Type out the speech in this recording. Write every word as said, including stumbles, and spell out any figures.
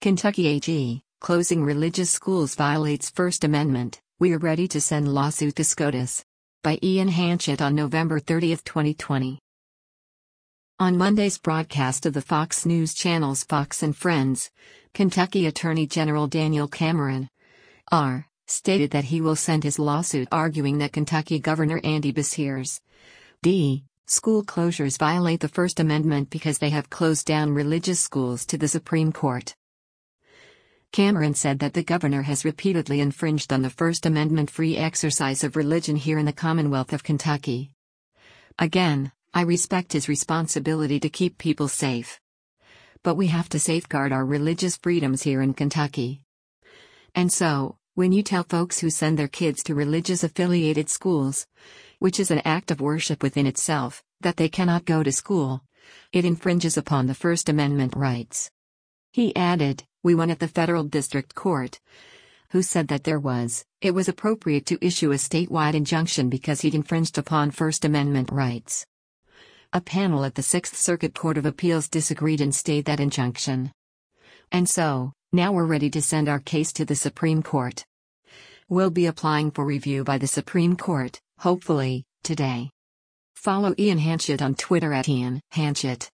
Kentucky A G, closing religious schools violates First Amendment, we are ready to send lawsuit to SCOTUS. By Ian Hanchett on November thirtieth, twenty twenty. On Monday's broadcast of the Fox News Channel's Fox and Friends, Kentucky Attorney General Daniel Cameron R. stated that he will send his lawsuit arguing that Kentucky Governor Andy Beshear's D. school closures violate the First Amendment because they have closed down religious schools to the Supreme Court. Cameron said that the governor has repeatedly infringed on the First Amendment free exercise of religion here in the Commonwealth of Kentucky. Again, I respect his responsibility to keep people safe. But we have to safeguard our religious freedoms here in Kentucky. And so, when you tell folks who send their kids to religious-affiliated schools, which is an act of worship within itself, that they cannot go to school, it infringes upon the First Amendment rights. He added, we won at the federal district court, who said that there was, it was appropriate to issue a statewide injunction because he'd infringed upon First Amendment rights. A panel at the Sixth Circuit Court of Appeals disagreed and stayed that injunction. And so, now we're ready to send our case to the Supreme Court. We'll be applying for review by the Supreme Court, hopefully, today. Follow Ian Hanchett on Twitter at Ian Hanchett.